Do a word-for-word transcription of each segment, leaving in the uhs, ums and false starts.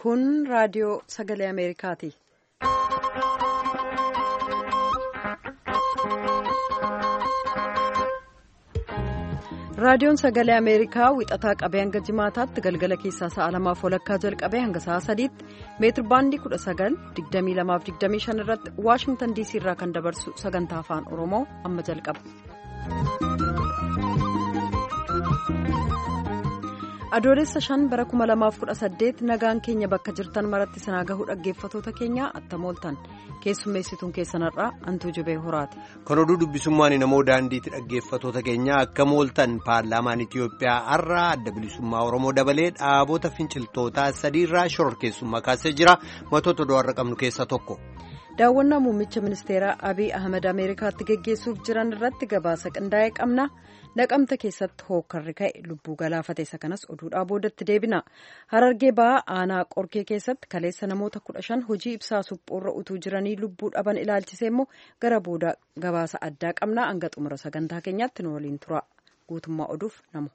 Kun raadiyoo sagalee Ameerikaati. Raadiyoon sagalee Ameerikaa wixataa qabee hanga jimaataatti galgala keessaa sa'a lamaaf walakkaa jalqabee hanga sa'a sadiitti meetir baandii kudha sagal digdamii lamaaf digdamii shan irratti Waashingtan diisii irraa kan dabarsu sagantaa afaan Oromoo amma jalqaba. Adoolessa shan bara kuma lamaaf kudha saddeet nagaan keenya bakka jirtan maratti sinaa gahuu dhaggeeffatoota keenya attamooltan keessummeessituun keessanarraa Antuu Jibee Horaati. Kan oduu dubbisummaan namoo daandiitti dhaggeeffatoota keenya akka mooltan paarlaamaan Itiyoophiyaa har'a adda bilisummaa Oromoo dabalee dhaabota finciltootaa sadiirraa shororkeessummaa kaasee jira. Matoota oduu har'a qabnu keessaa tokko. Daawwannaa muummicha ministeeraa Abiy Ahmed Ameerikaatti geggeessuuf jiran irratti gabaasa qindaa'ee qabna. Naqamta keessatti hookkarri ka'e lubbuu galaafate isa kanas oduudhaa boodatti deebina. Harargee ba'aa aanaa qorkee keessatti kaleessa namoota kudha shan hojii ibsaa suphuurra utuu jiranii lubbuu dhaban ilaalchisee immoo gara booda gabaasa addaa qabna. Hanga xumura sagantaa keenyaatti nu waliin tura. Guutummaa oduuf namu.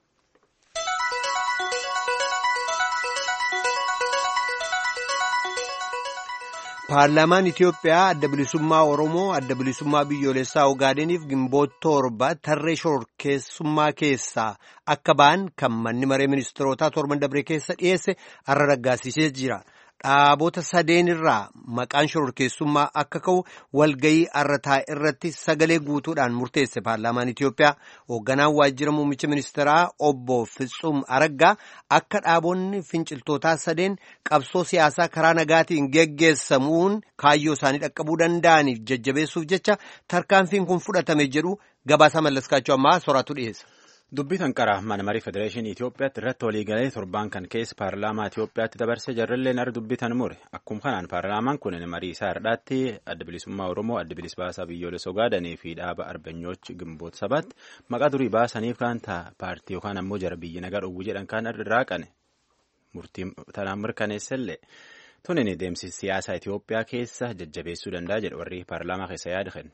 Paarlaamaan Itiyoophiyaa adda bilisummaa Oromoo adda bilisummaa biyyoolessaa Ogaadeniif gimboota torba tarree shororkeessummaa keessaa akka ba'an kan manni maree ministeerotaa torban dabree keessa dhiyeesse har'a raggaasisee jira. Dhaabota sadeen irraa maqaan shororkeessummaa akka ka'u walgayii har'a taa'e irratti sagalee guutuudhaan murteesse paarlaamaan Itiyoophiyaa. Hoogganaan waajjira muummicha ministeeraa obbo Fitsum Araggaa akka dhaabonni finciltootaa sadeen qabsoo siyaasaa karaa nagaatiin geggeessamuun kaayyoo isaanii dhaqqabuu danda'aniif jajjabeessuuf jecha tarkaanfiin kun fudhatame jedhu gabaasa mallaskaachuu ammaa soraatu dhiyeessa. Dubbii tanqaraa mana marii federeeshinii Itiyoophiyaatti irratti waliigalee torbaan kan keessa paarlaamaa Itiyoophiyaatti dabarsee jarrilleen har'a dubbii tan mure. Akkuma kanaan paarlaamaan kun marii isaa hardhaatti adda bilisummaa Oromoo adda bilisa baasaa biyyoolessa Ogaadanii fi dhaaba arbanyoochi gimboota sabaatti maqaa durii baasaniif kan ta'a paartii yookaan ammoo jara biyyi nagaa dhowwuu jedhan kan irraa qane murtii tanaan mirkaneessellee tunin deemsi siyaasaa Itiyoophiyaa keessa jajjabeessuu danda'a jedhu warri paarlaamaa keessa yaada kenne.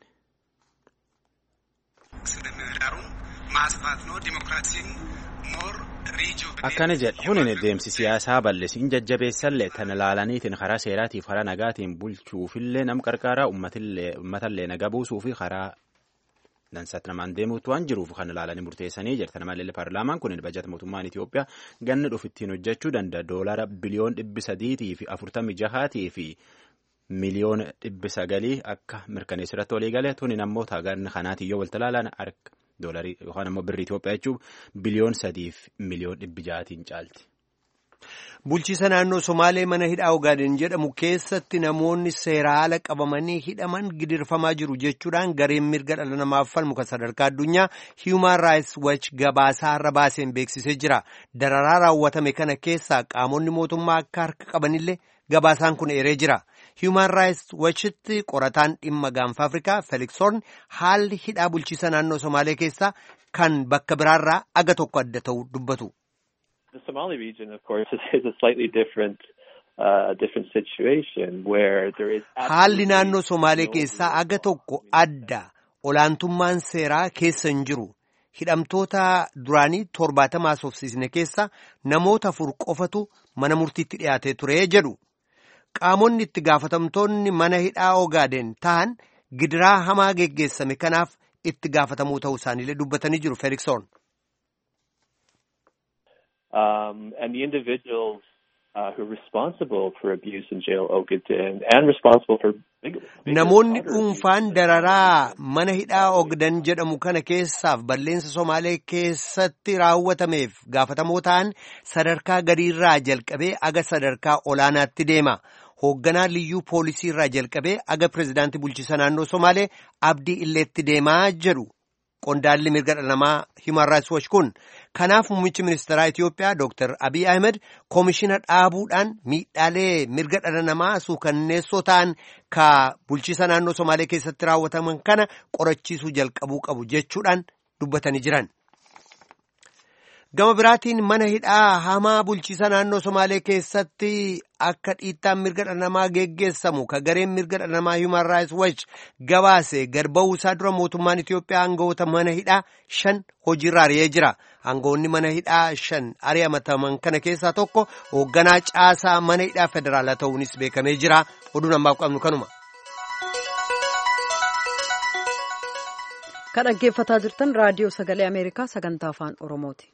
Akkana jedha hunin deemsi siyaasaa bal'isiin jajjabeessallee tan ilaalaniitiin karaa seeraatiif karaa nagaatiin bulchuufillee nam qarqaaraa uummatallee naga buusuu fi karaa dansaatti namaan deemuutu waan jiruuf kan ilaalanii murteessanii jirtan malee paarlaamaan kun bajata mootummaan Itiyoophiyaa ganna dhufu ittiin hojjechuu danda'a doolara biliyoon dhibbi sadiitii fi afurtamii jahaatii fi miliyoona dhibbi sagalii akka mirkaneessirratti walii galee tunin ammoo taaganna kanaatiin yoo walta ilaalan harka. Doolarii yookaan ammoo birrii Itiyoophiyaa jechuun biliyoon sadiif miliyoon dhibbi ja'aatiin caalti. Bulchiisa naannoo Somaalee mana hidhaa Ogaaden jedhamu keessatti namoonni seera ala qabamanii hidhaman gidirfamaa jiru jechuudhaan gareen mirga dhala namaaf falmu kan sadarkaa addunyaa Human Rights Watch gabaasaa har'a baaseen beeksisee jira. Dararaa raawwatame kana keessaa qaamonni mootummaa akka harka qabanillee gabaasaan kun eeree jira. Human Rights Watchitti qorataan dhimma gaanfa Afrikaa Felix Horn haalli hidhaa bulchiisa naannoo Somaalee keessaa kan bakka biraarraa aga tokko adda ta'u dubbatu. The Somali region, of course, is a slightly different, uh, different situation where there is. Haalli naannoo Somaalee keessaa aga tokko adda olaantummaan seeraa keessa hin jiru. Hidhamtoota duraanii torbaatamaa soofsiisne keessa namoota afur qofatu mana murtiitti dhiyaatee ture jedhu. Qaamonni itti gaafatamtoonni mana hidhaa Ogaaden ta'an gidiraa hamaa geggeessame kanaaf itti gaafatamuu ta'uu isaaniillee dubbatanii jiru Felix Horn. Um, and the individuals uh, who are responsible for abuse in jail Ogaden and responsible for big, namoonni dhuunfaan dararaa mana hidhaa Ogden jedhamu kana keessaaf balleessa Somaalee keessatti raawwatameef gaafatamoo ta'an sadarkaa gadiirraa jalqabee aga sadarkaa olaanaatti deema. Hoogganaa liyyuu poolisii irraa jalqabee aga pirezidaantii bulchiisa naannoo Somaalee abdii illeetti deemaa jedhu. Qondaalli mirga dhala namaa Human Rights Watch kun kanaaf muummichi ministeeraa Itiyoophiyaa Doctor Abiy Ahmed koomishina dhaabuudhaan miidhaalee mirga dhala namaa suukanneessoo ta'an ka bulchiisa naannoo Somaalee keessatti raawwataman kana qorachiisuu jalqabuu qabu jechuudhaan dubbatanii jiran. Gama biraatiin mana hidhaa hamaa bulchiisa naannoo Somaalee keessatti akka dhiittaan mirga dhala namaa geggeessamu ka gareen mirga dhala namaa Human Rights Watch gabaase gad ba'uu isaa dura mootummaan Itoophiyaa aangawoota mana hidhaa shan hojiirra ari'ee jira. Aangawoonni mana hidhaa shan ari'amataman kana keessaa tokko hoogganaa caasaa mana hidhaa federaalaa ta'uunis beekamee jira. Oduun ammaaf qabnu kanuma. Kan dhaggeeffataa jirtan raadiyoo sagalee Ameerikaa sagantaa afaan Oromooti.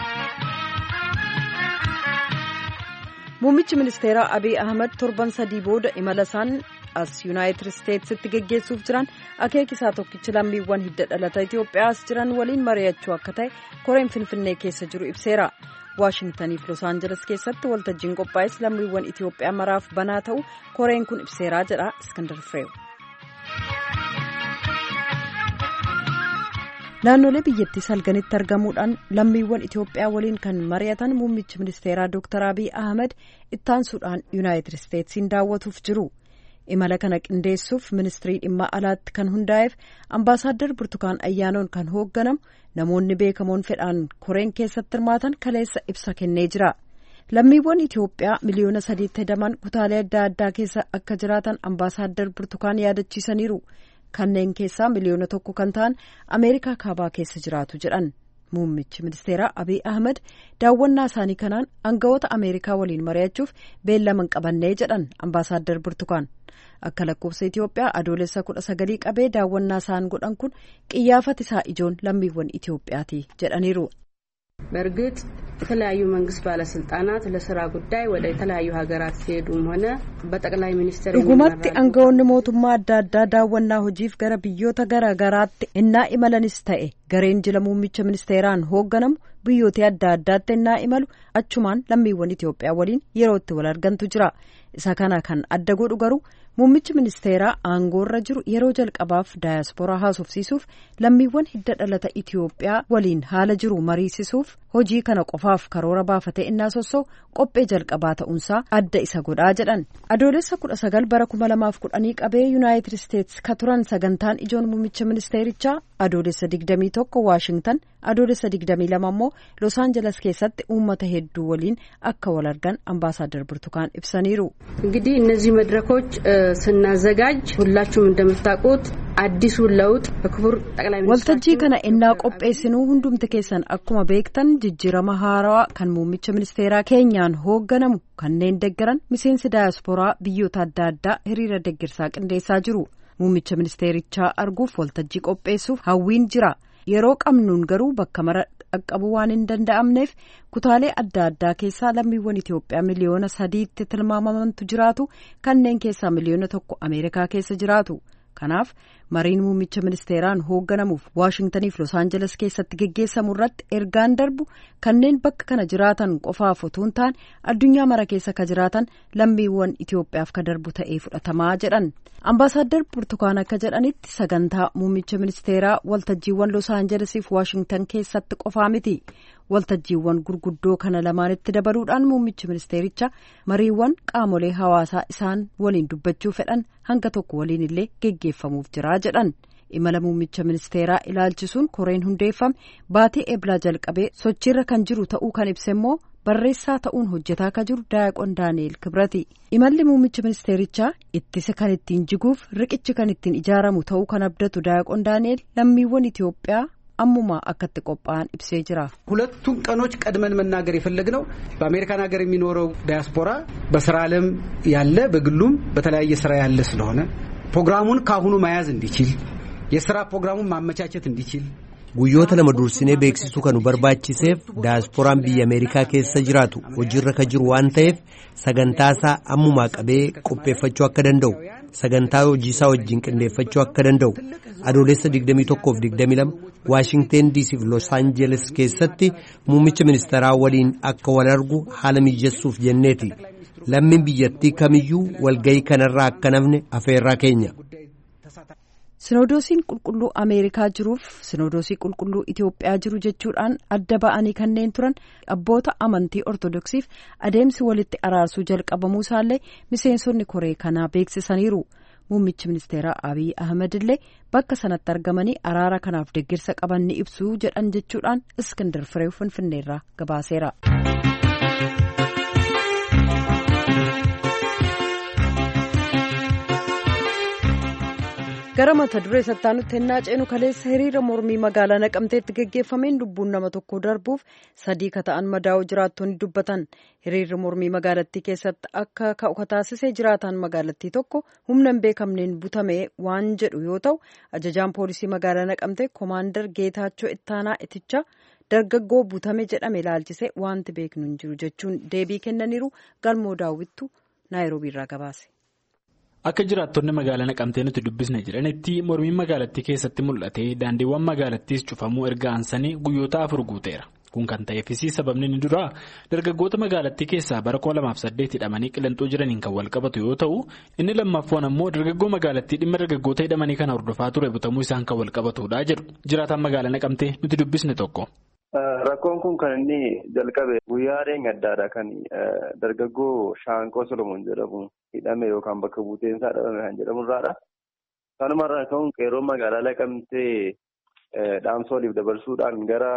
Muummichi ministeeraa Abiy Ahmed torban sadii booda imala isaan as Yuunaayitid Isteetsitti geggeessuuf jiran akeekisaa tokkichi lammiiwwan hidda dhalata Itoophiyaa as jiran waliin mari'achuu akka ta'e koreen Finfinnee keessa jiru ibseera. Waashingtanii fi Los Aangeles keessatti waltajjiin qophaa'es lammiiwwan Itoophiyaa maraaf banaa ta'u koreen kun ibseeraa jedha Iskandar Fireew. Naannolee biyyattii salganitti argamuudhaan lammiiwwan Itoophiyaa waliin kan mari'atan muummichi ministeeraa Dr. Abiy Ahmed ittaansuudhaan Yuunaayitid Isteetsiin daawwatuuf jiru. Imala kana qindeessuuf ministirii dhimma alaatti kan hundaa'eef ambaasaaddar Burtukaan Ayyaanoon kan hoogganamu namoonni beekamoon fedhaan koreen keessatti hirmaatan kaleessa ibsa kennee jira. Lammiiwwan Itoophiyaa miliyoona sadiitti hedaman kutaalee adda addaa keessa akka jiraatan ambaasaaddar Burtukaan yaadachiisaniiru. Kanneen keessaa miliyoona tokko kan ta'an Ameerikaa kaabaa keessa jiraatu jedhan. Muummichi ministeeraa Abiy Ahmed daawwannaa isaanii kanaan aangawoota Ameerikaa waliin mari'achuuf beellaman qabannee jedhan ambaasaaddar Burtukaan. Akka lakkoofsa Itoophiyaa adoolessa kudha sagalii qabee daawwannaa isaan godhan kun qiyyaafati isaa ijoon lammiiwwan Itoophiyaati jedhaniiru. በእርግጥ የተለያዩ መንግስት ባለስልጣናት ለስራ ጉዳይ ወደ የተለያዩ ሀገራት ሲሄዱም ሆነ በጠቅላይ ሚኒስትር ዱጉማtti aangawoonni mootummaa adda addaa daawwannaa hojiif gara biyyoota garaa garaatti innaa imalanis ta'e gareen jila muummicha ministeeraan hoogganamu biyyoota adda addaatti innaa imalu achumaan lammiiwwan Itoophiyaa waliin yeroo itti wal argantu jira. Isa kana kan adda godhu garuu muummichi ministeeraa aangoorra jiru yeroo jalqabaaf daayaspooraa haasofsiisuuf lammiiwwan hidda dhalata Itoophiyaa waliin haala jiru mariisisuuf hojii kana qofaaf karoora baafatee innaa sossoo qophee jalqabaa ta'uunsaa adda isa godhaa jedhan. Adoolessa kudha sagal bara kuma lamaaf kudhanii qabee Yuunaayitid Isteets ka turan sagantaan ijoon muummicha ministeerichaa adoolessa digdamii tokko Waashingtan adoolessa digdamii lama immoo Los Aangeles keessatti uummata hedduu waliin akka wal argan ambaasaaddar Burtukaan ibsaniiru. እንግዲህ እነዚህ መድረኮች ስናዘጋጅ ሁላችሁም እንደምታውቁት አዲሱ ለውጥ በክቡር ጠቅላይ ሚኒስትር waltajjii kana innaa qopheessinu hundumti keessan akkuma beektan jijjiirama haarawaa kan muummicha ministeeraa keenyaan hoogganamu kanneen deggeran miseensi daayaspooraa biyyoota adda addaa hiriira deeggarsaa qindeessaa jiru. Muummicha ministeerichaa arguuf waltajjii qopheessuuf hawwiin jira. Yeroo qabnuun garuu bakka mara dhaqqabuu waan hin danda'amneef kutaalee adda addaa keessaa lammiiwwan Itoophiyaa miliyoona sadiitti tilmaamamantu jiraatu kanneen keessaa miliyoona tokko Ameerikaa keessa jiraatu. Kanaaf mariin muummicha ministeeraan hoogganamuuf Waashingtaniif Los Aangeles keessatti geggeessamu irratti ergaan darbu kanneen bakka kana jiraatan qofaaf otoo hin taane addunyaa mara keessa ka jiraatan lammiiwwan Itoophiyaaf ka darbu ta'ee fudhatamaa jedhan. Ambaasaaddar Burtukaan akka jedhanitti sagantaa muummicha ministeeraa waltajjiiwwan Los Aangelesiif Waashingtan keessatti qofaa miti. Waltajjiiwwan gurguddoo kana lamaanitti dabaluudhaan muummichi ministeericha mariiwwan qaamolee hawaasaa isaan waliin dubbachuu fedhan hanga tokko waliin illee geggeeffamuuf jira jedhan. Imala muummicha ministeeraa ilaalchisuun koreen hundeeffame baatii eeblaa jalqabee sochiirra kan jiru ta'uu kan ibse immoo barreessaa ta'uun hojjetaa ka jiru Daayaqoon Daani'eel Kibrati. Imalli muummicha ministeerichaa ittisa kan ittiin jiguuf riqichi kan ittiin ijaaramu ta'uu kan abdatu Daayaqoon Daani'eel lammiiwwan Itoophiyaa አሙማ አከተ ቆጳን ኢብሴ ጅራ ሁለቱን ቀኖች ቀድመን መናገር የፈለግነው በአሜሪካን ሀገር የሚኖረው ዳያስፖራ በስራ ዓለም ያለ በግሉም በተለያየ ስራ ያለ ስለሆነ ፕሮግራሙን ካሁኑ መያዝ እንዲችል የስራ ፕሮግራሙን ማመቻቸት እንዲችል guyyoota lama dursinee beeksisuu kan barbaachiseef daasporaan biyya Ameerikaa keessa jiraatu hojiirra ka jiru waan ta'eef sagantaasaa ammumaa qabee qopheeffachuu akka danda'u sagantaa hojiisaa wajjin qindeeffachuu akka danda'u adoolessa digdamii tokkoof digdamii lama Waashingten D C fi Los Aangeles keessatti muummicha ministeeraa waliin akka wal argu haala mijessuuf jenneeti. Lammiin biyyattii kamiyyuu walgahii kanarraa akka nafne afeerraa keenya. Sinodoosiin qulqulluu Ameerikaa jiruuf sinodoosii qulqulluu Itoophiyaa jiru jechuudhaan adda ba'anii kanneen turan abboota amantii ortodoksiif adeemsi walitti araarsuu jalqabamuu isaallee miseensonni koree kanaa beeksisaniiru. muummichi ministeeraa Abiy Ahmed illee bakka sanatti argamanii araara kanaaf deeggarsa qaban ni ibsu jedhan jechuudhaan Iskindar Fireew Finfinneerraa gabaaseera. gara mata duree sattaanutti hennaa ceenu kaleessa hiriira mormii magaalaa Naqamteetti geggeeffameen lubbuun nama tokko darbuuf sadii ka ta'an madaa'uu jiraattonni dubbatan. Hiriirri mormii magaalattii keessatti akka ka'u taasisee jiraataan magaalattii tokko humna hin beekamneen butame waan jedhu yoo ta'u, ajajaan poolisii magaalaa Naqamtee Koomaandar Geetaachoo Ittaanaa Itichaa dargaggoo butame jedhame ilaalchisee wanti beeknu hin jiru jechuun deebii kennaniiru. Galmoo daawwittu Naayiroobiirraa gabaase. Akka jiraattonni magaalaa Naqamtee nuti dubbisne jedhanitti mormiin magaalattii keessatti mul'ate daandiiwwan magaalattiis cufamuu erga aansanii guyyoota afur guuteera. Kun kan ta'eefis sababni inni duraa dargaggoota magaalattii keessaa bara kuma lamaaf saddeet hidhamanii qillanxoo jiraniin kan wal qabatu yoo ta'u, inni lammaffaan ammoo dargaggoo magaalattii dhimma dargaggoota hidhamanii kana hordofaa ture butamuu isaan kan wal qabatudha jedhu jiraataan magaalaa Naqamtee nuti dubbisne tokko. Rakkoon kun kan inni jalqabe guyyaa dheengaddaadha kan dargaggoo Shaanqoo Solomoon jedhamu hidhame yookaan bakka buuteensaa dhabame kan jedhamu irraadha. Sanumarraa ka'uun qeerroon magaalaa Naqamtee dhaamsa waliif dabarsuudhaan gara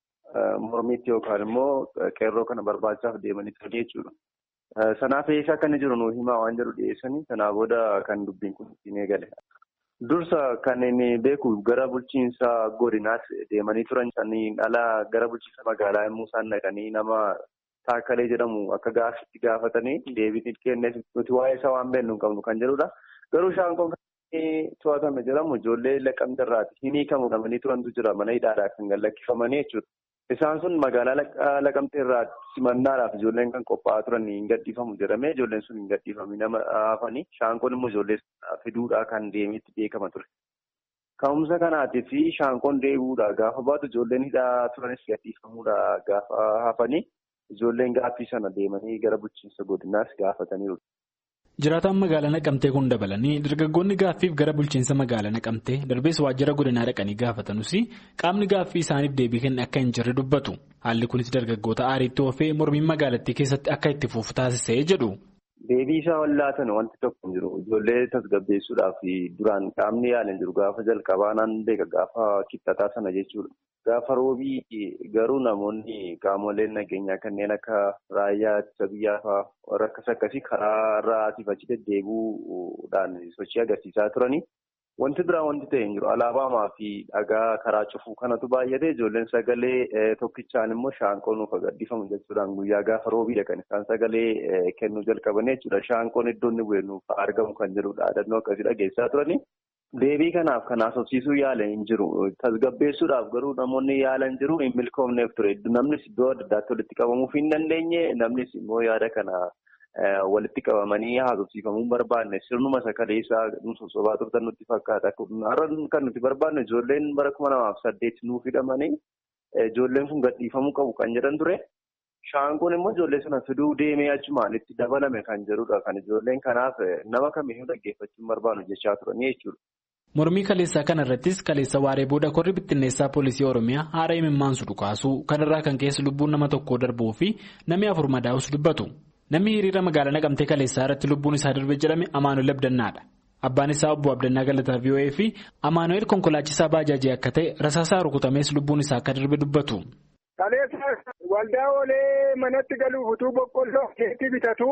mormiitti yookaan immoo qeerroo kana barbaachaaf deemanii turan jechuudha. Sanaaf eessa akka inni jiru nuu himaa waan jedhu dhiyeessanii sanaa booda kan dubbiin kun ittiin eegale. Dursa kan inni beeku gara bulchiinsa godinaatti deemanii turan saniin ala gara bulchiinsa magaalaa yommuu isaan dhaqanii nama Taakkalee jedhamu akka gaaffitti gaafatanii deebii kenneef nuti waa'ee isaa waan beeknu hin qabnu kan jedhudha. Garuu Shaanqoon kan to'atame jedhamu ijoollee Naqamtee irraati. Hin hiikamu qabanii turantu jira mana hidhaadhaa kan gallakkifamanii jechuudha. Isaan sun magaalaa Naqamtee irraati simannaadhaaf ijoolleen kan qophaa'aa turan hin gadhiifamu jedhamee ijoolleen sun hin gadhiifamne nama hafanii Shaanqoon immoo ijoollee fiduudhaa kan deemeetti beekama ture. Ka'umsa kanaatii fi Shaanqoon deebi'uudhaa gaafa baatu ijoolleen hidhaa turanis gadhiifamuudhaa gaafa hafanii ijoolleen gaaffii sana deemanii gara bulchiinsa godinaas gaafataniiru. Jiraataan magaalaa Naqamtee kun dabalanii dargaggoonni gaaffiif gara bulchiinsa magaalaa Naqamtee darbees waajjira godinaa dhaqanii gaafatanuus qaamni gaaffii isaaniif deebii kenne akka hin jirre dubbatu. Haalli kunis dargaggoota aariitti oofee mormiin magaalattii keessatti akka itti fufu taasisee jedhu. Deebii isaa wallaatan wanti tokko hin jiru. Ijoollee tasgabbeessuudhaaf duraan qaamni yaalan jiru gaafa jalqabaa naan beeka gaafa kibxataa sana jechuudha. Gaafa roobii garuu namoonni qaamoleen nageenyaa kanneen akka raayyaa ittisa biyyaa fa'aa warra akkas akkasii karaa irraatiif achi deddeebi'uudhaan sochii agarsiisaa turanii. Wanti biraa wanti ta'e hin jiru. Alaabaamaa fi dhagaa karaa cufuu kanatu baay'ate ijoolleen sagalee tokkichaan immoo Shaanqoon nuuf gadhiifamu jechuudhaan guyyaa gaafa roobiidha kan isaan sagalee kennuu jalqabanii jechuudha. Shaanqoon iddoo inni bu'e nuuf argamu kan jedhudha. Dhaadannoo akkasii dhageessaa turanii. Deebii kanaaf kan haasofsiisuu yaalan hin jiru. Tasgabbeessuudhaaf garuu namoonni yaalan jiru hin milkoomneef ture. Namnis iddoo adda addaatti walitti qabamuuf hin dandeenye. Namnis immoo yaada kana walitti qabamanii haasofsiifamuu barbaanne sirnuma sakaleessaa nu sosobaa turtan nutti fakkaata. Har'a kan nuti barbaanne ijoolleen bara kuma lamaaf saddeet nuuf hidhamanii ijoolleen kun gadhiifamuu qabu kan jedhan ture. Shaanqoon immoo ijoollee sana fiduu deemee achumaan itti dabalame kan jedhudha. Kan ijoolleen kanaaf nama kamiyyuu dhaggeeffachuu barbaannu jechaa turanii jechuudha. Mormii kaleessaa kana irrattis kaleessa waaree booda korri bittinneessaa poolisii Oromiyaa haara imimmaansu dhukaasuu kanarraa kan keessa lubbuun nama tokkoo darbuu fi namni afur madaa'us dubbatu. Namni hiriira magaalaa Naqamtee kaleessaa irratti lubbuun isaa darbe jedhame Amaanuel Abdannaadha. Abbaan isaa obbo Abdannaa Galataa V O A fi Amaanuel konkolaachisaa baajaajii akka ta'e rasaasaa rukutamees lubbuun isaa akka darbe dubbatu. Kaleessa waldaa oolee manatti galuuf utuu boqqolloo keetti bitatu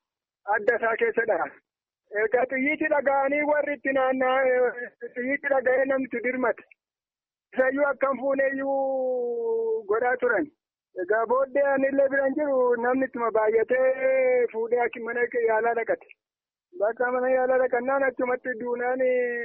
adda isaa keessadha. Egaa xiyyiitti dhaga'anii warri itti naanna'aa xiyyiitti dhaga'ee namni dirmate. Isayyuu akkam fuuneeyyuu godhaa turan. Egaa booddee anillee biraan jiru namni ittuma baay'atee fuudhee mana yaalaa dhaqate. Bakka mana yaalaa dhaqannaan achumatti duunaan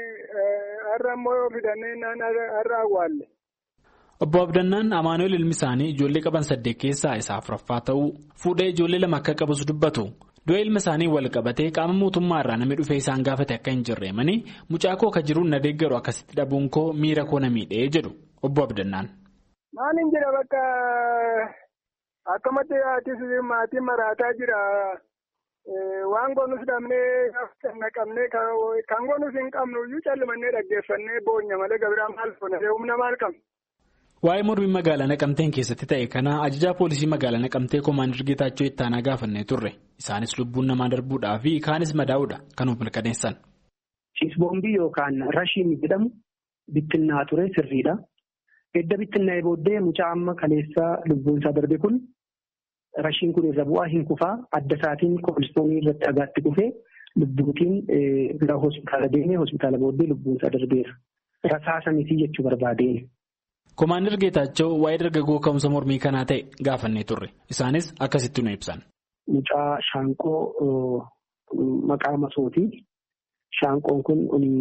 har'a immoo fidannee har'a awwaalle. Obbo Abdannaan Amaanuel ilmi isaanii ijoollee qaban saddeet keessaa isa afuraffaa ta'uu fuudhee ijoollee lama akka qabus dubbatu. Du'a ilma isaanii wal qabatee qaama mootummaa irraa namni dhufee isaan gaafate akka hin jirreemanii mucaa koo akka jiruun na deeggaru akkasitti dhabuun koo miira koo na miidhee jedhu Obbo Abdannaan. Maal hin jira bakka akkamatti aatis maatiin maraataa jira. Waan goonus dhabnee naqamnee kan goonus hin qabnu iyyuu callimannee dhaggeeffannee boonya malee gabiraa maal goonee humna maal qabna. Waa'ee mormii magaalaa Naqamteen keessatti ta'e kana ajajaa poolisii magaalaa Naqamtee Koomaandar Geetaachoo Ittaanaa gaafannee turre. Isaanis lubbuun namaa darbuudhaa fi kaanis madaa'uudha kan of mirkaneessan. Ciisboombii yookaan rashiin jedhamu bittinnaa ture sirriidha. Edda bittinnaa'ee booddee mucaa amma kaleessa lubbuun isaa darbe kun rashiin kun irra bu'aa hin kufaa adda isaatiin koolistoonii irratti dhagaatti kufee lubbuutiin gara hospitaala deemee hospitaala booddee lubbuun isaa darbeera. Rasaasa miti jechuu barbaadeen. Komaander Geetaachoo waa'ee dargaggoo ka'umsa mormii kanaa ta'e gaafannee turre. Isaanis akkasitti nu ibsan. Mucaa Shaanqoo maqaa masooti. Shaanqoon kun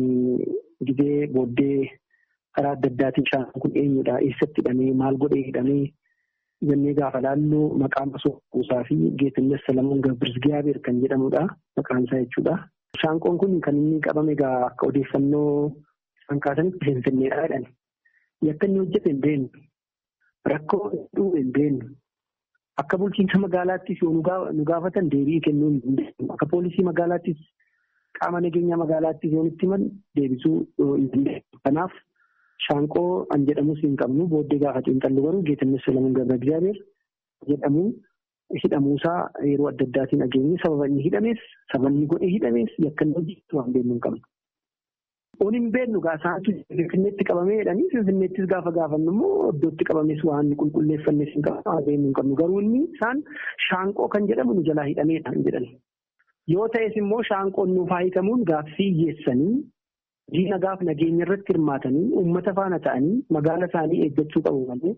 gidee booddee karaa adda addaatiin shaanqoon kun eenyudha? Eessatti hidhamee? Maal godhee hidhamee? Jennee gaafa laallu maqaa masoo kuusaa fi Geetinnes Salamuun Gabirzgiyaabeer kan jedhamudha. Maqaan isaa jechuudha. Shaanqoon kun kan inni qabame egaa akka odeeffannoo isaan kaasanitti Finfinneedha jedhani. Yakka inni hojjete hin beeknu. Rakkoo hedduu hin beeknu. Akka bulchiinsa magaalaattis yoo nu gaafatan deebii kennuu hin dandeenyu. Akka poolisii magaalaattis qaama nageenya magaalaattis yoo nutti himan deebisuu hin dandeenyu. Kanaaf Shaanqoo an jedhamus hin qabnu booddee gaafa xiinxallu garuu Geetinnes Salamuun Gabirzgiyaabeer jedhamu hidhamuusaa yeroo adda addaatiin dhageenye sababa inni hidhamees sababa inni godhee hidhamees yakka inni hojjetu waan beeknu hin qabnu. Oon hin beeknu gaasaatu Finfinneetti qabamee jedhanii Finfinneettis gaafa gaafannu immoo iddootti qabames waan qulqulleeffannes hin qabnu waan beeknu hin qabnu garuu inni isaan Shaanqoo kan jedhamu nu jalaa hidhameedha hin jedhan. Yoo ta'es immoo Shaanqoon nuuf haa hiikamuun gaaffii hiyyeessanii diina gaaf nageenya irratti hirmaatanii uummata faana ta'anii magaala isaanii eeggachuu qabu malee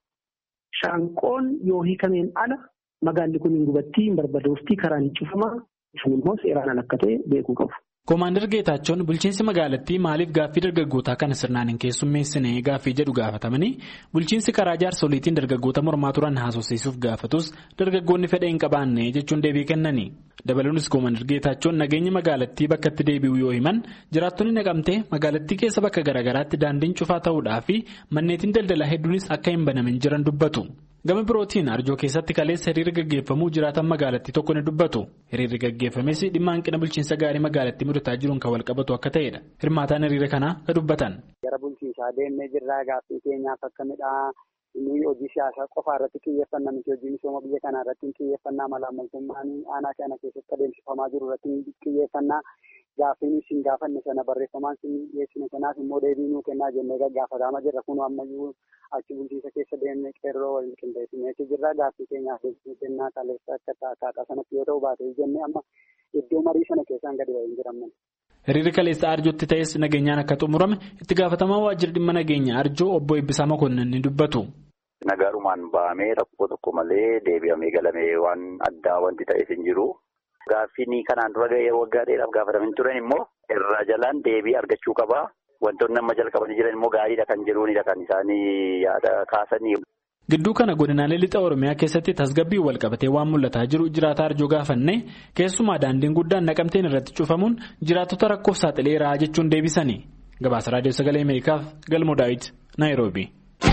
Shaanqoon yoo hiikameen ala magaalli kun hin gubattii hin barbadooftii karaan hin cufamaa sun immoo seeraan ala akka ta'e beekuu qabu. Komaander Geetaachoon bulchiinsi magaalattii maaliif gaaffii dargaggootaa kana sirnaan hin keessummeessine gaaffii jedhu gaafatamanii bulchiinsi karaa jaarsoliitiin dargaggoota mormaa turan haasofsiisuuf gaafatus dargaggoonni fedha hin qabaanne jechuun deebii kennani. Dabaluunis Komaander Geetaachoon nageenyi magaalattii bakka itti deebi'u yoo himan jiraattonni naqamtee magaalattii keessa bakka garaagaraatti daandiin cufaa ta'uudhaa fi manneetiin daldalaa hedduunis akka hin banamin jiran dubbatu. Gama birootiin Arjoo keessatti kaleessa hiriirri gaggeeffamuu jiraatan magaalattii tokko ni dubbatu. Hiriirri gaggeeffames dhimma hanqina bulchiinsa gaarii magaalattii mudataa jiruun kan wal qabatu akka ta'edha. Hirmaataan hiriira kanaa ka dubbatan. Gara bulchiinsaa deemnee jirraa gaaffii keenyaaf akka midhaa inni hojii siyaasaa qofaa irratti xiyyeeffannaa miti hojii misooma biyya kanaa irratti xiyyeeffannaa mala ammaltummaan aanaa kana keessatti adeemsifamaa jiru irratti xiyyeeffannaa gaaffiin isin gaafanne sana barreeffamaan isin dhiyeessine sanaaf immoo deebii nuu kennaa jennee gaggaafatamaa jirra kun ammayyuu achi bulchiinsa keessa deemnee qeerroo waliin qindeessineeti jirra gaaffii keenyaaf deebii kennaa kaleessa akka akkaataa sanatti yoo ta'u baatee jennee amma iddoo marii sana keessaan gadi ba'ee hin jiramne. Hiriirri kaleessa Arjootti ta'es nageenyaan akka xumurame itti gaafatamaa waajjira dhimma nageenya Arjoo obbo Eebbisaa Makonnin ni dubbatu. Nagaarumaan ba'amee rakkoo tokko malee deebi'amee galamee waan addaa wanti ta'eef hin jiru. Gaaffiin kanaan dura yeroo waggaa dheeraaf gaafatamin turan immoo irraa jalaan deebii argachuu qabaa. Wantoonni amma jalqabanii jiran immoo gaariidha kan jiruunidha kan isaanii yaada kaasanii. Gidduu kana godinaalee lixa Oromiyaa keessatti tasgabbii wal qabatee waan mul'ataa jiru jiraata Arjoo gaafanne keessumaa daandiin guddaan naqamteen irratti cufamuun jiraattota rakkoof saaxileera jechuun deebisanii. Gabaasa Raadiyoo Sagalee Ameerikaaf Galmoo Daawit Naayiroobii.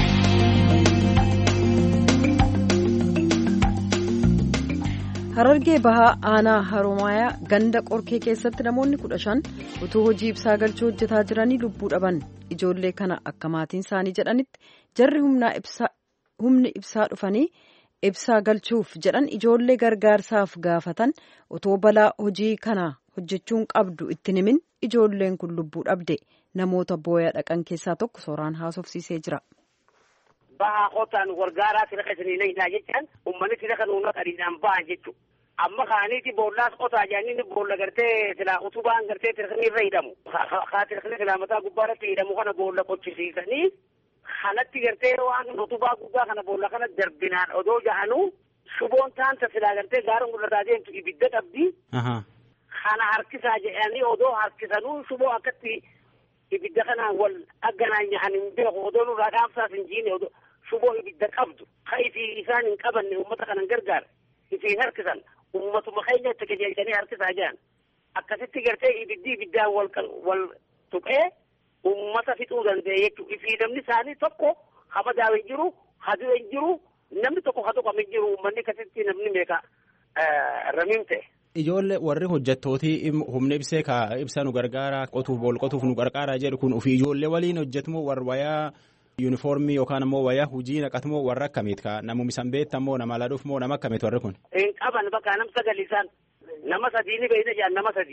Harargee bahaa aanaa Haroomayaa ganda qorkee keessatti namoonni kudha shan utuu hojii ibsaa galchuu hojjetaa jiranii lubbuu dhaban. Ijoollee kana akka maatiin isaanii jedhanitti jarri humni ibsaa dhufanii ibsaa galchuuf jedhan ijoollee gargaarsaaf gaafatan otoo balaa hojii kana hojjechuun qabdu itti himin ijoolleen kun lubbuu dhabde. Namoota booyaa dhaqan keessaa tokko sooraan haasofsiisee jira. Bahaa qotaan gargaaraa tira keessanii leeynaa jechaan uummanni tira kan uummata adiidhaan bahan jechuudha. Amma kaaniiti boollaas qotaa jaaniin boolla gartee silaa utubaan gartee tirkanii irra hidhamu. Haa tirkanii silaa mataa gubbaa irratti hidhamu kana boolla qochisiisanii kanatti gartee waan utubaa gubbaa kana boolla kana darbinaan odoo jahanuu shuboon taanta silaa gartee gaara mul'ataa deemtu ibidda qabdi. Kana harkisaa jedhanii odoo harkisanuu shuboo akkatti ibidda kanaan wal agganaan nyahan hin beeku odoo nurraa dhaamsaas hin jiine odoo shuboo ibidda qabdu ka ifii isaan hin qabanne uummata kanan gargaara ifiin harkisan uummatuma keenya itti qajeelchanii harkisaa jiran akkasitti gartee ibiddi ibiddaan wal wal tuqee uummata fixuu danda'e jechuudha. Ifii namni isaanii tokko hamadaa hin jiru haduu hin jiru namni tokko ha tokko hin jiru uummanni akkasitti namni meeqa ramiin ta'e. Ijoollee warri hojjettooti humna ibsee ka ibsa nu gargaara qotuuf bool qotuuf nu gargaara jedhu kun ofii ijoollee waliin hojjetumoo warra wayaa yuunifoormii yookaan ammoo wayaa hojii naqatumoo warra akkamiit ka namuma isan beektamoo nama laadhuufmoo nama akkamiit warri kun. Hin qaban bakka nam sagalisaan nama sadii ni beeyna jedhan nama sadii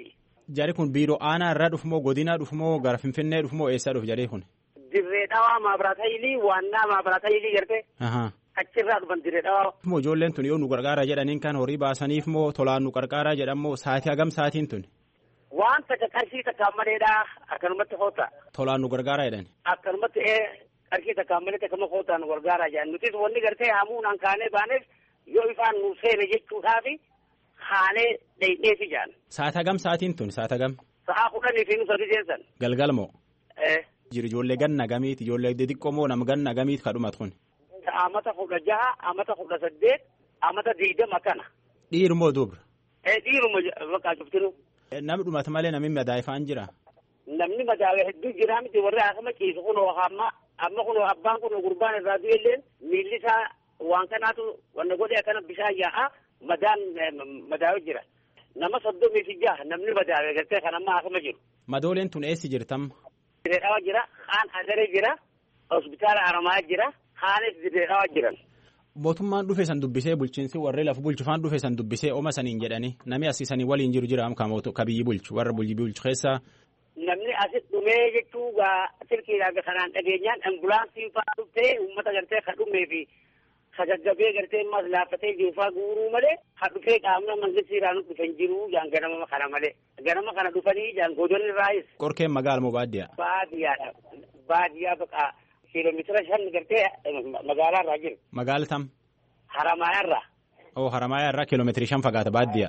Jari kun biiroo aanaa irraa dhufumoo godinaa dhufumoo gara Finfinnee dhufumoo eessaa dhufu jari kun? Dirree dhawaa maabiraata ilii waannaa maabiraata ilii gartee. Achirraa dhufan dirree dhawaa. Moo ijoolleen tun yoo nu gargaara jedhaniin kan horii baasaniif moo tolaan nu gargaara jedhamoo sa'aatii hagam sa'aatiin tun? Waan takka qarshii takka maleedhaa akkanumatti hoota. Tolaan nu gargaara jedhan. Akkanumatti qarshii takka malee takkama hoota nu gargaara jedhan nutis wanni gartee hamuunaan kaanee baaneef yoo ifaan nu seene jechuudhaafi haanee dheedheefi jedhan. Sa'aatii hagam sa'aatiin tun sa'aatii hagam? Sa'aa kudhanii fi nu sadi seensan. Galgal moo? Jiri ijoollee ganna gamiiti ijoollee xixiqqoo moo nama ganna gamiiti kadhumat kun? Amata kudha jaha amata kudha saddeet amata digdama kana. Dhiirumoo dubra? Dhiiruma bakka cuftinu. Namni dhumata malee namni madaa'ifaan jira? Namni madaa'e hedduu jira miti warri akkama ciisu kunoo amma amma kunoo abbaan kunoo gurbaan irraa du'elleen miilli isaa waan kanaatu wanna godhee akkana bishaan yaa'a madaan madaa'e jira. Nama soddomii fi jaha namni madaa'e gartee kan amma akkama jiru. Madooleen tun eessi jirtam? Dirree dhawaa jira, haan adaree jira, hospitaala Aramaa jira, haanis dirree dhawaa jiran. Mootummaan dhufe san dubbisee bulchiinsi warri lafa bulchufaan dhufe san dubbisee oma saniin jedhanii namni asii waliin jiru jira ka biyyi bulchu warra biyyi bulchu keessaa. Namni asit dhumee jechuu gaa silkiidhaan kanaan dhageenyaan ambulaansii fa'aa dhuftee uummata gartee ka dhumee fi ka gaggabee gartee ammas laaffatee jiru fa'aa guuruu malee ka dhufee qaamna mangistiidhaan dhufan jiru jaan ganama kana malee ganama kana dhufanii jaan godonni raayis. Qorkeen magaala moo baadiyyaa? Baadiyyaadha baadiyyaa baqaa. Kiiloomeetira shan gartee magaalaa irraa jiru. Magaala tam? Haramayaa irraa. Oo Haramayaa irraa kiiloomeetirii shan fagaata baadiyyaa.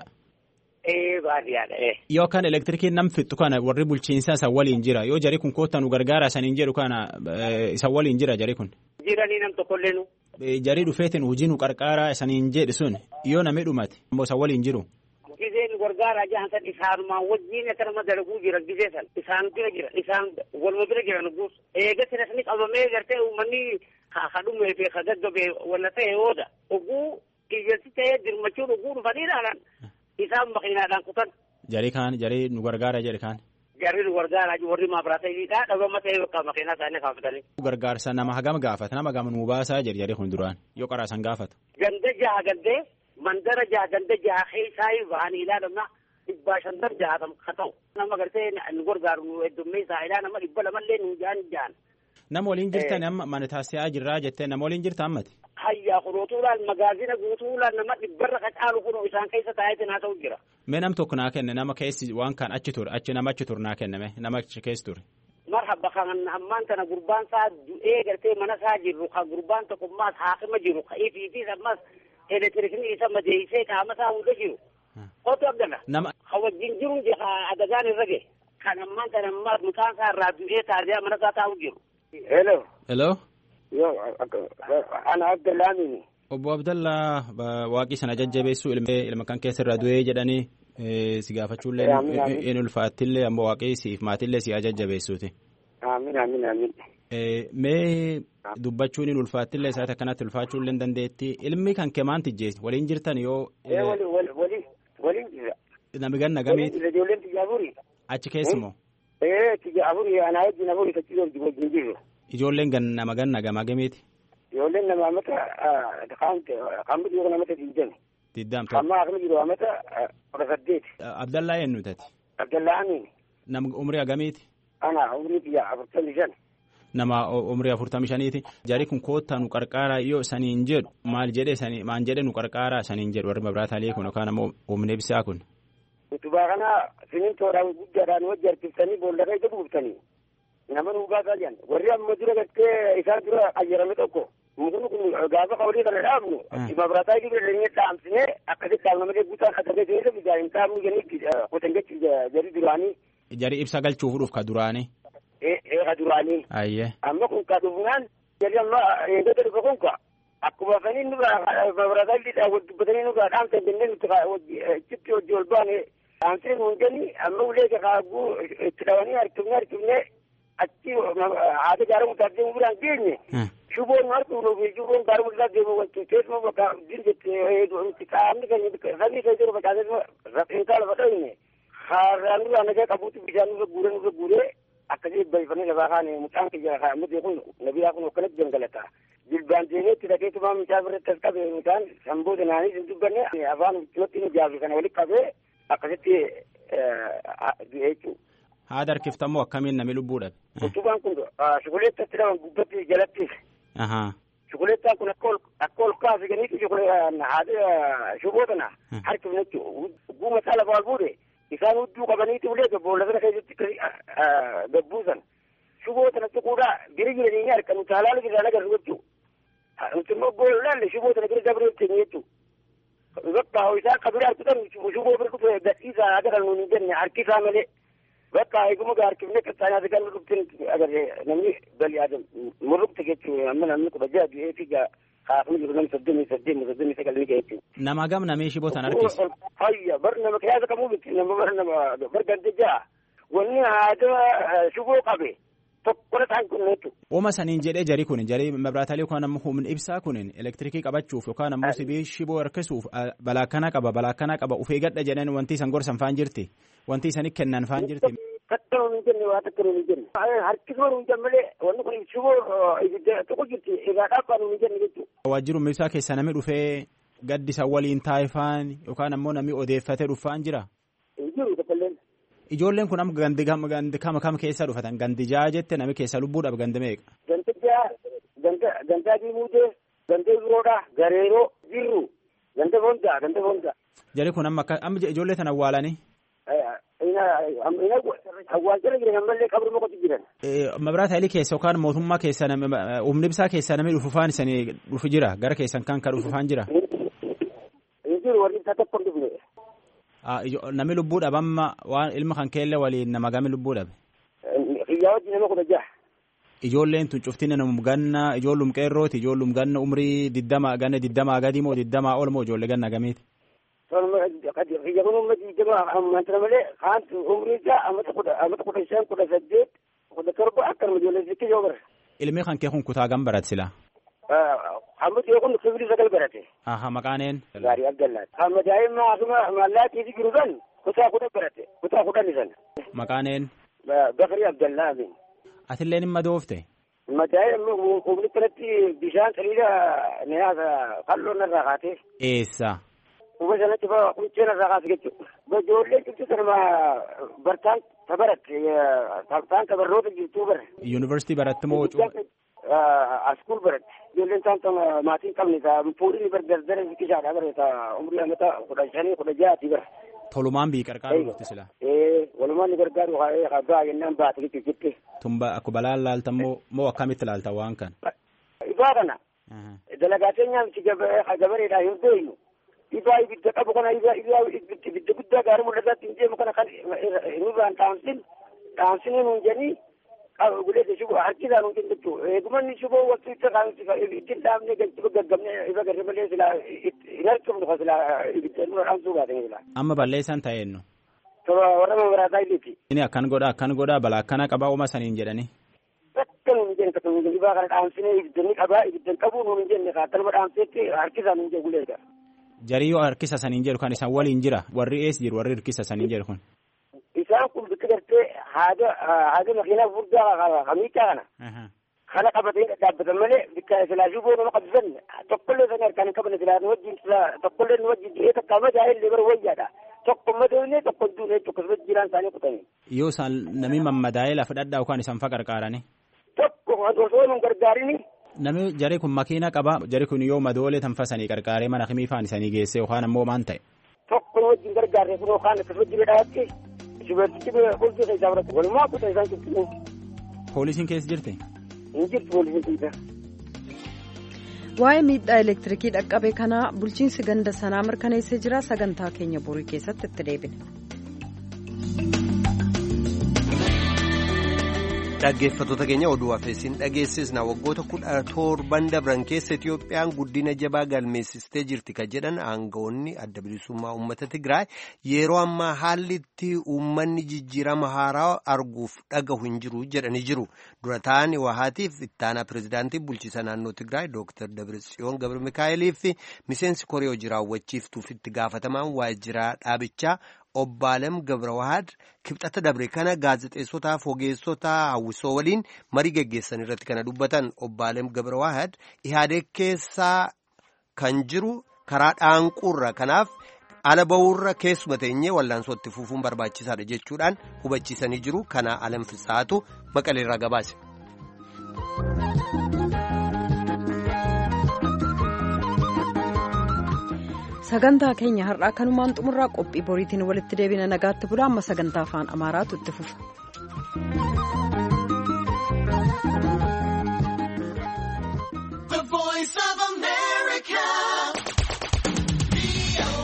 Ee baadiyyaadha ee. Yoo kan elektirikiin nam fixu kana warri bulchiinsa isa waliin jira yoo jari kun koottan nu gargaara saniin jedhu kana isa waliin jira jari kun. Jiranii nam tokkollee nu. Jari dhufeetiin hojii nu qarqaaraa saniin jedhu sun yoo namni dhumate ammoo isa waliin jiru. Gizeen gargaaraa jahan san isaanumaan wajjin akkanuma dalaguu jira gizee san isaan bira jira isaan waluma bira jiran guus eegatti nasni qabamee gartee uummanni ha dhumee fi ha gaggabee walla ta'e hooda oguu qiyyansi ta'ee dirmachuun oguu dhufaniidhaan isaan makiinaadhaan kutan. Jarii kaan jarii nu gargaara jedhe kaan. Jarii nu gargaaraa warri maabiraata hidhaa dhabama ta'ee bakka makiinaa isaanii kaafatanii. Gargaarsa nama hagam gaafata nama hagam nu baasaa jedhe jarii kun duraan yoo qaraasan gaafata. Ganda jaha gandee. Mandara jaha ganda jaha keessaa bahanii ilaalama dhibbaa shantar jahatam haa ta'u nama gartee nu gargaaru nu heddummeessaa ilaa nama dhibba lamallee nu jaan jaan. Nama waliin jirtan amma mana taasisaa jirraa jettee nama waliin jirta ammati. Hayyaa kunootuudhaan magaazina guutuudhaan nama dhibbarra qacaalu kunoo isaan keessa taa'eetiin haa ta'u jira. Mee nam tokko naa kenne nama keessi waan kan achi ture achi nama achi ture naa kenname nama achi keessa ture. Marhaba kan ammaan kana gurbaan isaa du'ee gartee mana isaa jirru kan gurbaan tokko ammaas haakima jiru kan ifiitis ammas. Elektirikni isa madeessee qaama isaa hunda jiru. Oto abdalla. Nama. Ha wajjin jiru adagaan irra gahe. Kan ammaan kan ammaa mucaan isaa irraa du'ee taasisaa mana isaa taa'u jiru. Hello. Hello. Yoo ana Abdallaamini. Obbo Abdallaa waaqii sana jajjabeessuu ilma kan keessa irraa du'ee jedhanii si gaafachuullee in ulfaattillee ammoo waaqii siif maatillee si jajjabeessuuti. Amiin amiin amiin. Mee dubbachuun in ulfaattillee isaati akkanatti ulfaachuullee hin dandeetti ilmi kan kee maanti jees waliin jirtan yoo. Waliin jira. Nami ganna gamiiti. Ijoolleen tiyya afurii. Achi keessumoo. Ee tiyya afurii anaa wajjin afurii tachiisoo wajjin jirru. Ijoolleen nama ganna gamaa gamiiti. Ijoolleen nama amata kan bitu yoo namata diidame. Diidam ta'u. Amma akkuma jiru amata kudha saddeet. Abdallaa eenyu tati. Abdallaa Amiin. Nama umrii agamiiti. Ana umrii tiyya afurtamii shan. Nama umrii afurtamii shaniiti. Jari kun koottaa nu qarqaaraa yoo saniin jedhu maal jedhee sanii maal jedhee nu qarqaaraa saniin jedhu warri mabraataalee kun yookaan ammoo humna ibsaa kun. Utubaa kana simintoodhaan guddaadhaan wajji harkiftanii boolla keessa buuftanii nama nu baasaa jiran warri amma dura gartee isaan dura qayyarame tokko mukni kun gaafa qawlii kana dhaabnu mabraataa jiru illee dhaamsinee akkasitti dhaabnamee guutaan katagee keessa bijaahin taa'amuu jennee qotan jechi jari duraanii. Jari ibsa galchuufuudhuuf ka duraanii. Ee ka duraanii. Ayyee. Amma kun ka dhufnaan jari amma eegdota dhufa kun ka akkuma fanii nurraa mabraataa jiidhaa wal dubbatanii nurraa dhaamsan jennee nuti chitti hojii ol baane dhaamsee nuun jenni amma ulee kaaguu itti dhawanii harkifnee harkifnee achi haata jaaramu taatee biraan geenye. Shuboon harkuudhuuf shuboon gaaruu isaa deemu wanti teessuma bakka dinjetti qaamni keenya sabni keessa jiru facaasee rafeenkaa lafa dhawine haaraan nurraa nagaa qabuutti bishaan nurra guuree nurra guuree akkasii balfanii lafaa kaane mucaan kiyya mucaan kun nabiyaa kun akkanatti gangalata. Jilbaan deemeetti dhageetumaa mucaa birratti as qabee mucaan samboo danaanii hin dubbanne afaan itti nu jaafi kana walitti qabee akkasitti du'e jechuudha. Haada harkiftamoo akkamiin namni lubbuu dhabe? Utubaan kun shukuleettatti dhaban gubbatti jalatti. Shukuleettaan kun akka ol kaasiganiitu haada shuboo tana harkifne jechuudha. Guuma isaa lafa ol fuudhe isaan hudduu qabaniitu ulee boolla sana keessatti gabbuusan. Shuboo tana tuquudhaa biri jiranii harkan nuti halaala jiraan agarru jechuudha. Nuti immoo boollaalle shuboo tana bira dabree keenya jechuudha. Bakka isaa akka bira harkisan shuboo bira dhufe gadhiisaa agarra nuun hin jenne harkisaa malee. Bakka eeguma gaarkifne qaxxaanaati kan dhuftin agarre namni balii adam murrukte jechuudha amma namni kudha jaha du'ee fi kaafni jiru namni soddomii saddeet soddomii sagal ni jechuudha. Nama gam namee shiboo tan harkisa. Hayya bar nama kiyaasa kamuu miti nama bar nama bar gante jaha wanni haada shiboo qabe tokkola ta'an kun jechuudha. Ooma saniin jedhee jari kun jari mabraataalee yookaan ammoo humna ibsaa kunin elektirikii qabachuuf yookaan ammoo sibii shiboo harkisuuf balaa kana qaba balaa kana qaba ufee gadha jedhan wanti isan gorsan faan jirti wanti isani kennan faan jirti. Takkanuu hin jenne waa takkanuu hin jenne. Harkisuma hin jenne malee wanni kun shiboo ibidda tokko jirti egaa dhaabbaanuu hin jenne jechuudha. Waajjiruma ibsaa keessa namni dhufee gaddisa waliin taa'ifaan yookaan ammoo namni odeeffatee dhufaan jira. Hin jiru tokkolleen. Ijoolleen kun amma gandi gandi kama kam keessa dhufatan gandi jaha jette namni keessa lubbuudhaaf gandi meeqa? Gandi jaha ganda gandaa diimuudee gandee biroodhaa gareeroo jirru ganda fondaa ganda fondaa. Jari kun amma amma ijoollee tan awwaalanii. Awwaalchala jiran ammallee qabruma qotu jiran. Mabraataalee keessa yookaan mootummaa keessa humni ibsaa keessa namni dhufufaan isanii dhufu jira gara keessan kan ka dhufufaan jira. Hin jiru warri isaa tokko hin dhufne. Namni lubbuu dhabe amma waan ilma kan keelle waliin nama gami lubbuu dhabe. Xiyyaa wajjin nama kudha jaha. Ijoolleen tun cuftiin nama ganna ijoollum qeerrooti ijoollum ganna umrii diddama ganna diddamaa gadi moo diddamaa ol moo ijoollee ganna gamiiti. Xiyya kun ummati diddama amantana malee haantu umrii isaa amata kudha amata kudha shan kudha saddeet kudha torba akkanuma ijoollee sitti yoo bara. Ilmi kan kee kun kutaa gam barat sila. Hamad yoo kun sibiilii sagal barate. Aha maqaaneen. Gaarii Abdallaati. Amma daa'imma asuma mallaatiifi jiru kan kutaa kudha barate kutaa kudhan san. Maqaaneen. Bakari Abdallaa amin. Atilleen hin madoofte. Daa'imma humni kanatti bishaan saliida nyaata qal'oo narraa kaatee. Eessa. Uumma sanatti fa'aa quncee narraa kaase jechuudha. Ijoollee cimti sanuma bartaan tabaratte bartaan tabarroota jirtuu bara. Yuunivarsiitii baratti moo Askuul baratte ijoolleen isaan maatiin qabne fuudhini bar dardara biqishaadha bara umrii amata kudha shanii kudha jahaati bara. Tolumaan bii qarqaaru dhufti sila. Ee walumaan ni gargaaru haa baa jennaan baate jechuudha jettee. Tumba akka balaan laaltan moo moo akkamitti laaltan waan kan. Ibaa kana. Dalagaatee nyaamichi gabareedhaa hin beeynu. Ibaa ibidda qabu kana ibaa ibidda guddaa gaarii mul'ataatti hin deemu kana kan nurraan dhaamsin dhaamsinii nuun jennii. Guleessa shuboo harkisaan nuun jennu jechuudha. Eegumanni shuboo waqtii itti ittiin dhaabnee galchuu gaggabnee ifa garri malee silaa hin harkifnu kan silaa ibidda nurra dhaamsuu baatanii silaa. Amma balleessaan ta'eennu. Tola warra mabaraataa iliti. Inni akkan godha akkan godha balaa akkana qabaa uuma saniin jedhani. Akka nuun jenne akka nuun jenne ibaa kana dhaamsinee ibidda ni qabaa ibidda hin qabuu nuun jenne akkanuma dhaamseetti harkisaan nuun jennu guleessa. Jarii yoo harkisa saniin jedhu kan isaan waliin jira warri ees jiru warri harkisa saniin jedhu kun. Isaan kun bitti gartee haada haada makiinaa furdaa hamiichaa kana. Kana qabatee dhaabbatan malee bikka silaa shuboo nama qabsisan tokkollee sana harkaan hin qabne silaa nu wajjin tokkollee nu wajjin dhi'ee takka madaa illee bara wayyaadha. Tokko madoonee tokko duunee tokko sirriitti jiraan isaanii kutanii. Yoo isaan namni mammadaa'ee lafa dhadhaa yookaan isaan fa qarqaarani. Tokko osoo nu gargaarini. Namni jarri kun makiina qaba jarri kun yoo madoolee tanfasanii qarqaaree mana himii faan isanii geessee yookaan ammoo maan ta'e. Tokko nu wajjin gargaarre kun yookaan akkasuma jireedhaatti. Sibartichi qulqullina isaa biratti walumaa kutaa isaan cimsinu. Poolisiin keessa jirti? Hin jirtu poolisiin keessa. Waa'ee miidhaa elektirikii dhaqqabe kanaa bulchiinsi ganda sanaa mirkaneessee jira sagantaa keenya borii keessatti itti deebina. Dhaggeeffattoota keenya oduu hafeessiin dhageessisna waggoota kudha torban dabran keessa Itiyoophiyaan guddina jabaa galmeessistee jirti kan jedhan aangawoonni adda bilisummaa uummata Tigraay yeroo ammaa haalli itti uummanni jijjiirama haaraa arguuf dhagahu hin jiru jedhanii jiru. Dura ta'an wahaatiif ittaanaa pirezidaantii bulchiisa naannoo Tigraay Dooktar Dabratsiyoon Gabra Mikaa'elii fi miseensi koree hojii raawwachiiftuuf itti gaafatamaan waajjira dhaabichaa Obbaalem Gabrawahad kibxata dabre kana gaazexeessotaaf ogeessota hawwisoo waliin marii geggeessan irratti kana dubbatan Obbaalem Gabrawahad Ihaadeeg keessaa kan jiru karaa dhaanquurra kanaaf ala ba'uurra keessuma teenyee wallaansootti fufuun barbaachisaadha jechuudhaan hubachiisanii jiru. Kana Alam Fisaatu Maqaleerraa gabaase. sagantaa keenya har'aa kanumaan xumurraa qophii boriitiin walitti deebina nagaatti bulaa amma sagantaa afaan amaaraatu itti fufa.